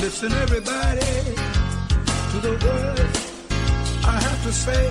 Listen, everybody, to the words I have to say.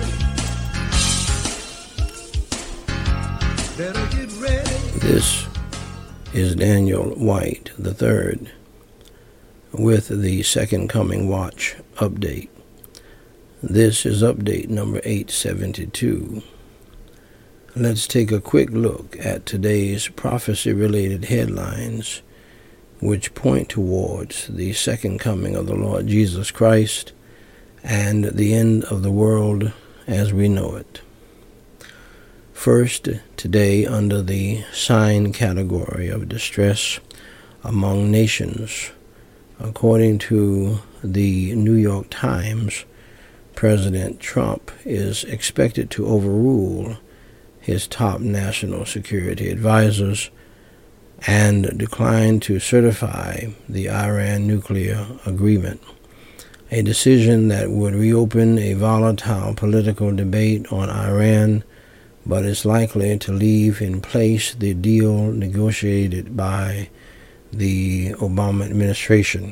Better get ready. This is Daniel White III with the Second Coming Watch update. This is update number 872. Let's take a quick look at today's prophecy-related headlines which point towards the second coming of the Lord Jesus Christ and the end of the world as we know it. First, today, under the sign category of distress among nations, according to the New York Times, President Trump is expected to overrule his top national security advisors and decline to certify the Iran nuclear agreement, a decision that would reopen a volatile political debate on Iran, but is likely to leave in place the deal negotiated by the Obama administration.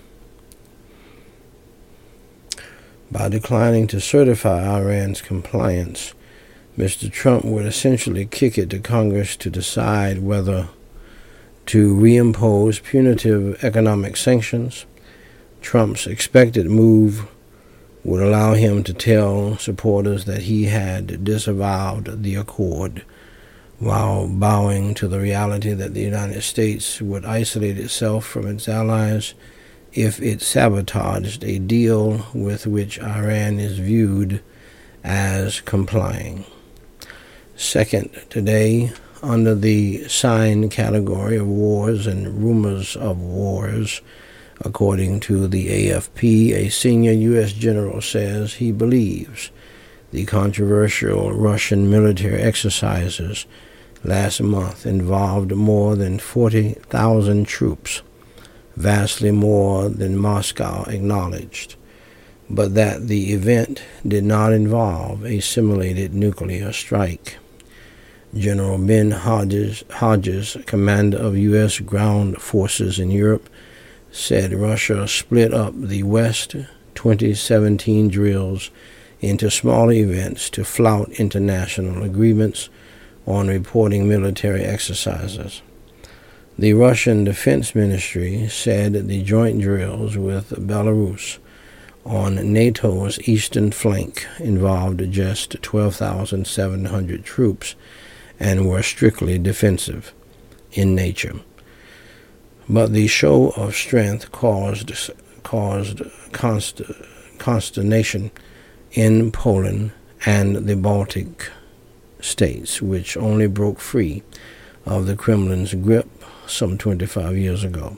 By declining to certify Iran's compliance, Mr. Trump would essentially kick it to Congress to decide whether to reimpose punitive economic sanctions. Trump's expected move would allow him to tell supporters that he had disavowed the accord, while bowing to the reality that the United States would isolate itself from its allies if it sabotaged a deal with which Iran is viewed as complying. Second, today, under the sign category of wars and rumors of wars, according to the AFP, a senior U.S. general says he believes the controversial Russian military exercises last month involved more than 40,000 troops, vastly more than Moscow acknowledged, but that the event did not involve a simulated nuclear strike. General Ben Hodges, commander of U.S. ground forces in Europe, said Russia split up the West 2017 drills into smaller events to flout international agreements on reporting military exercises. The Russian Defense Ministry said the joint drills with Belarus on NATO's eastern flank involved just 12,700 troops and were strictly defensive in nature. But the show of strength caused consternation in Poland and the Baltic states, which only broke free of the Kremlin's grip some 25 years ago.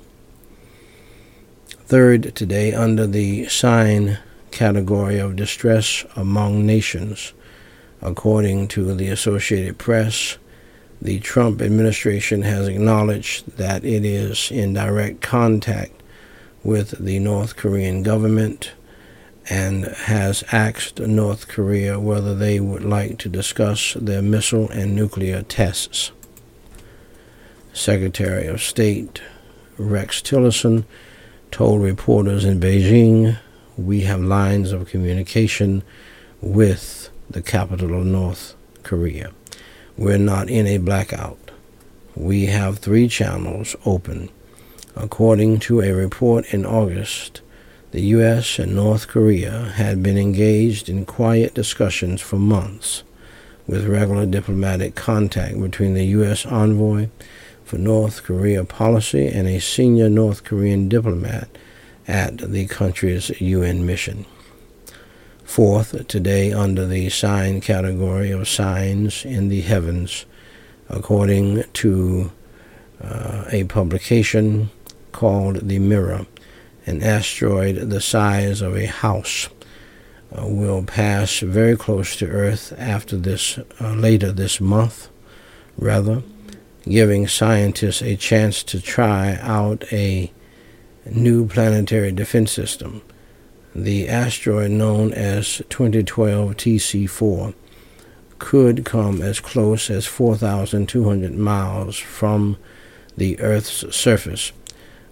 Third, today, under the sign category of distress among nations, according to the Associated Press, the Trump administration has acknowledged that it is in direct contact with the North Korean government and has asked North Korea whether they would like to discuss their missile and nuclear tests. Secretary of State Rex Tillerson told reporters in Beijing, "We have lines of communication with the capital of North Korea. We're not in a blackout. We have 3 channels open." According to a report in August, the U.S. and North Korea had been engaged in quiet discussions for months, with regular diplomatic contact between the U.S. envoy for North Korea policy and a senior North Korean diplomat at the country's UN mission. Fourth, today, under the sign category of signs in the heavens, according to a publication called The Mirror, an asteroid the size of a house will pass very close to Earth later this month, giving scientists a chance to try out a new planetary defense system. The asteroid, known as 2012 TC4, could come as close as 4,200 miles from the Earth's surface,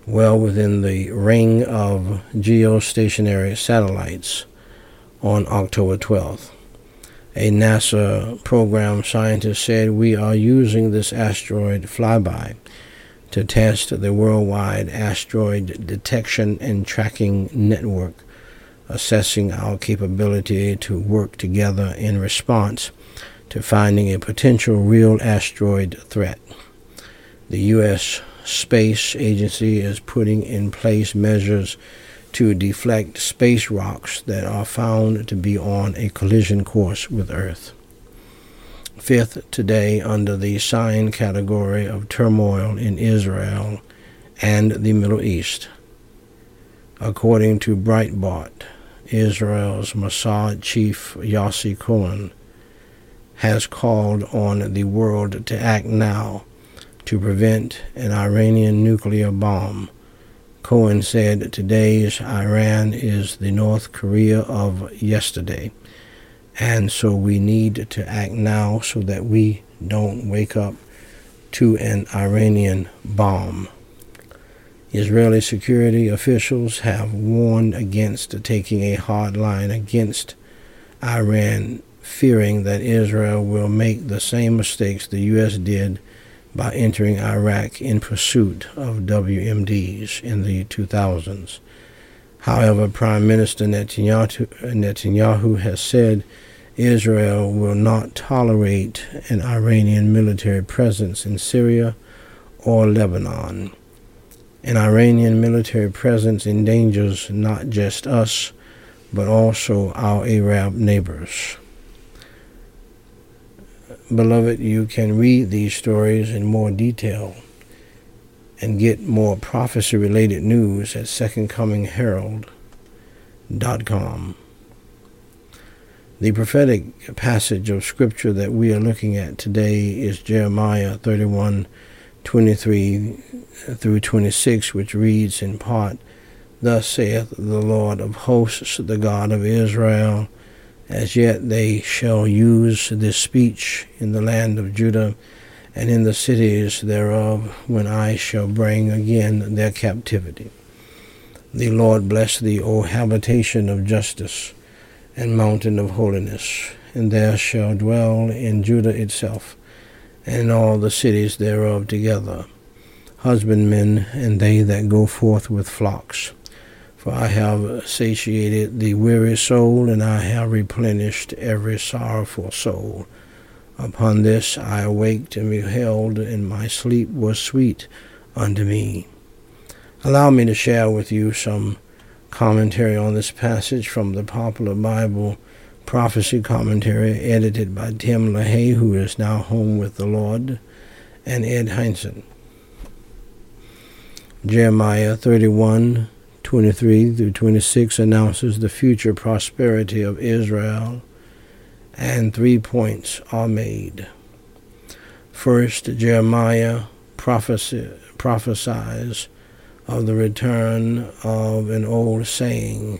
well within the ring of geostationary satellites on October 12th. A NASA program scientist said, "We are using this asteroid flyby to test the worldwide asteroid detection and tracking network, assessing our capability to work together in response to finding a potential real asteroid threat." The U.S. Space Agency is putting in place measures to deflect space rocks that are found to be on a collision course with Earth. Fifth, today, under the sign category of turmoil in Israel and the Middle East. According to Breitbart, Israel's Mossad chief Yossi Cohen has called on the world to act now to prevent an Iranian nuclear bomb. Cohen said, "Today's Iran is the North Korea of yesterday, and so we need to act now so that we don't wake up to an Iranian bomb." Israeli security officials have warned against taking a hard line against Iran, fearing that Israel will make the same mistakes the U.S. did by entering Iraq in pursuit of WMDs in the 2000s. However, Prime Minister Netanyahu has said Israel will not tolerate an Iranian military presence in Syria or Lebanon. An Iranian military presence endangers not just us, but also our Arab neighbors. Beloved, you can read these stories in more detail and get more prophecy-related news at secondcomingherald.com. The prophetic passage of Scripture that we are looking at today is Jeremiah 31:23 through 26, which reads in part, "Thus saith the Lord of hosts, the God of Israel, as yet they shall use this speech in the land of Judah and in the cities thereof, when I shall bring again their captivity. The Lord bless thee, O habitation of justice and mountain of holiness, and there shall dwell in Judah itself, and in all the cities thereof together, husbandmen and they that go forth with flocks. For I have satiated the weary soul, and I have replenished every sorrowful soul. Upon this I awaked and beheld, and my sleep was sweet unto me." Allow me to share with you some commentary on this passage from the Popular Bible Prophecy Commentary, edited by Tim LaHaye, who is now home with the Lord, and Ed Heinzen. Jeremiah 31:23 through 26 announces the future prosperity of Israel, and 3 points are made. First, Jeremiah prophesies of the return of an old saying.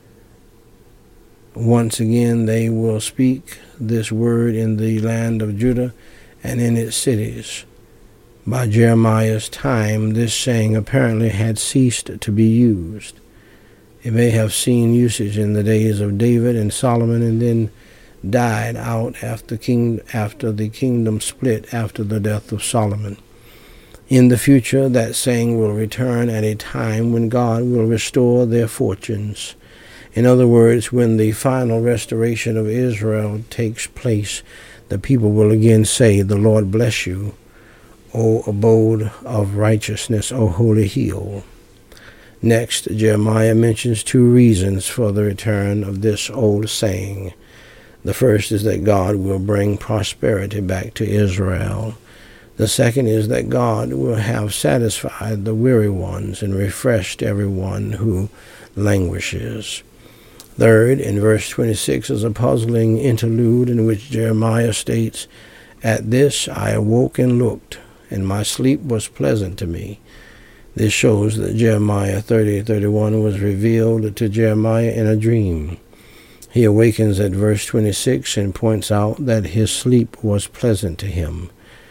Once again they will speak this word in the land of Judah and in its cities. By Jeremiah's time, this saying apparently had ceased to be used. It may have seen usage in the days of David and Solomon, and then died out after the kingdom split after the death of Solomon. In the future, that saying will return at a time when God will restore their fortunes. In other words, when the final restoration of Israel takes place, the people will again say, "The Lord bless you, O abode of righteousness, O holy hill." Next, Jeremiah mentions 2 reasons for the return of this old saying. The first is that God will bring prosperity back to Israel. The second is that God will have satisfied the weary ones and refreshed everyone who languishes. Third, in verse 26 is a puzzling interlude in which Jeremiah states, "At this I awoke and looked, and my sleep was pleasant to me." This shows that Jeremiah 30:31 was revealed to Jeremiah in a dream. He awakens at verse 26 and points out that his sleep was pleasant to him.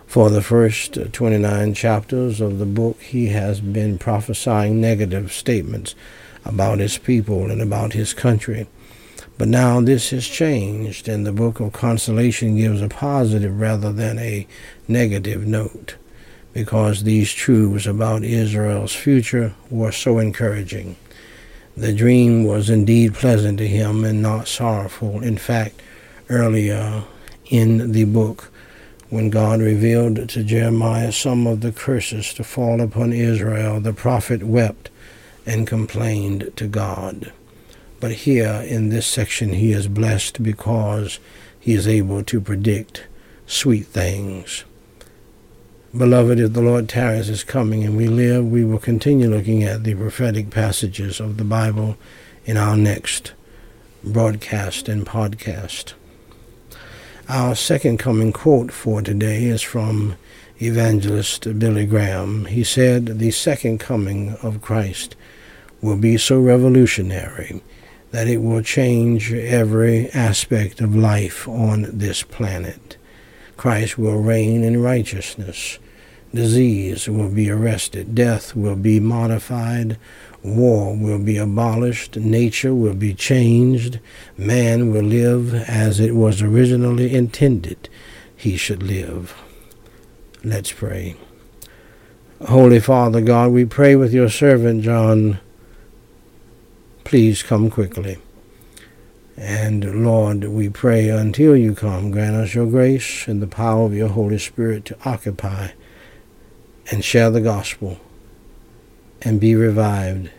For the first 29 chapters of the book, he has been prophesying negative statements about his people and about his country. But now this has changed, and the book of Consolation gives a positive rather than a negative note, because these truths about Israel's future were so encouraging. The dream was indeed pleasant to him and not sorrowful. In fact, earlier in the book, when God revealed to Jeremiah some of the curses to fall upon Israel, the prophet wept and complained to God. But here in this section he is blessed because he is able to predict sweet things. Beloved, if the Lord tarries his coming and we live, we will continue looking at the prophetic passages of the Bible in our next broadcast and podcast. Our second coming quote for today is from evangelist Billy Graham. He said, "The second coming of Christ will be so revolutionary that it will change every aspect of life on this planet. Christ will reign in righteousness. Disease will be arrested. Death will be modified. War will be abolished. Nature will be changed. Man will live as it was originally intended he should live." Let's pray. Holy Father God, we pray with your servant John. Please come quickly. And Lord, we pray until you come, grant us your grace and the power of your Holy Spirit to occupy and share the gospel and be revived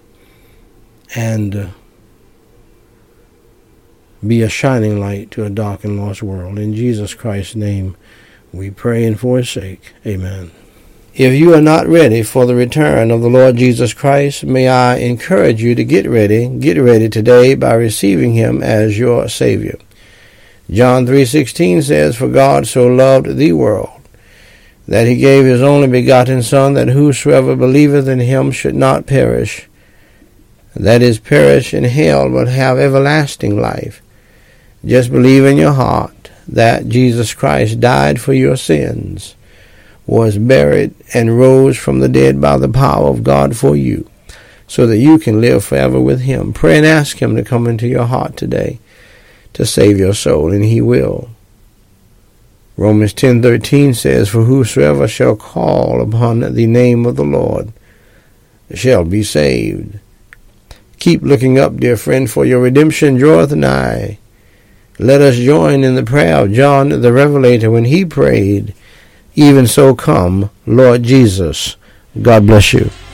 and be a shining light to a dark and lost world. In Jesus Christ's name we pray and for his sake. Amen. If you are not ready for the return of the Lord Jesus Christ, may I encourage you to get ready today by receiving him as your Savior. John 3:16 says, "For God so loved the world, that he gave his only begotten Son, that whosoever believeth in him should not perish, that is, perish in hell, but have everlasting life." Just believe in your heart that Jesus Christ died for your sins, was buried, and rose from the dead by the power of God for you, so that you can live forever with him. Pray and ask him to come into your heart today to save your soul, and he will. Romans 10:13 says, "For whosoever shall call upon the name of the Lord shall be saved." Keep looking up, dear friend, for your redemption draweth nigh. Let us join in the prayer of John the Revelator when he prayed, "Even so come, Lord Jesus." God bless you.